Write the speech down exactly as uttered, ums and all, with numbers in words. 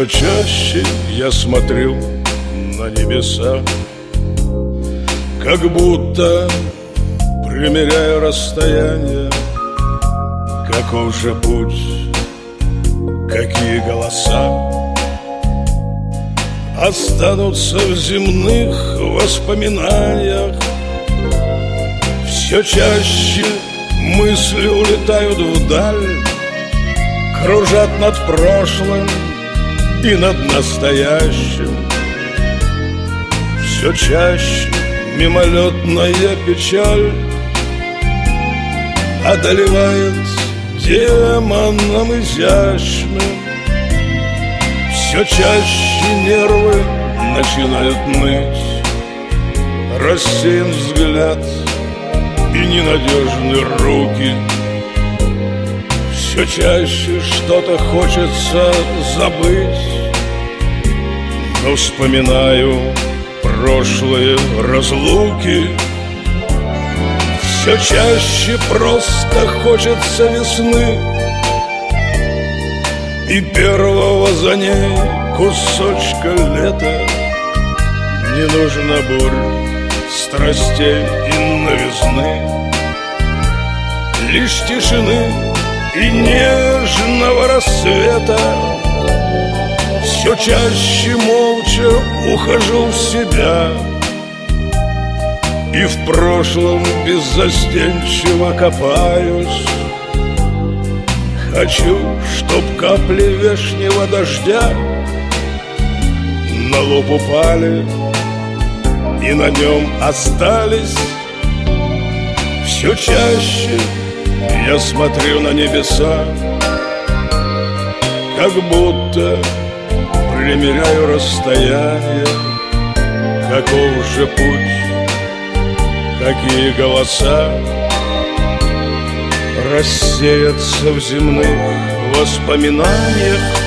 Все чаще я смотрю на небеса, как будто примеряя расстояние. Каков же путь, какие голоса останутся в земных воспоминаниях. Все чаще мысли улетают вдаль, кружат над прошлым и над настоящим. Все чаще мимолетная печаль одолевает демоном изящным. Все чаще нервы начинают ныть, рассеян взгляд и ненадежны руки. Все чаще что-то хочется забыть, но вспоминаю прошлые разлуки. Все чаще просто хочется весны и первого за ней кусочка лета. Не нужно бурь, страстей и новизны, лишь тишины и нежного рассвета. Все чаще молча ухожу в себя и в прошлом беззастенчиво копаюсь. Хочу, чтоб капли вешнего дождя на лоб упали и на нем остались. Все чаще я смотрю на небеса, как будто примеряю расстояние. Каков же путь, какие голоса рассеются в земных воспоминаниях.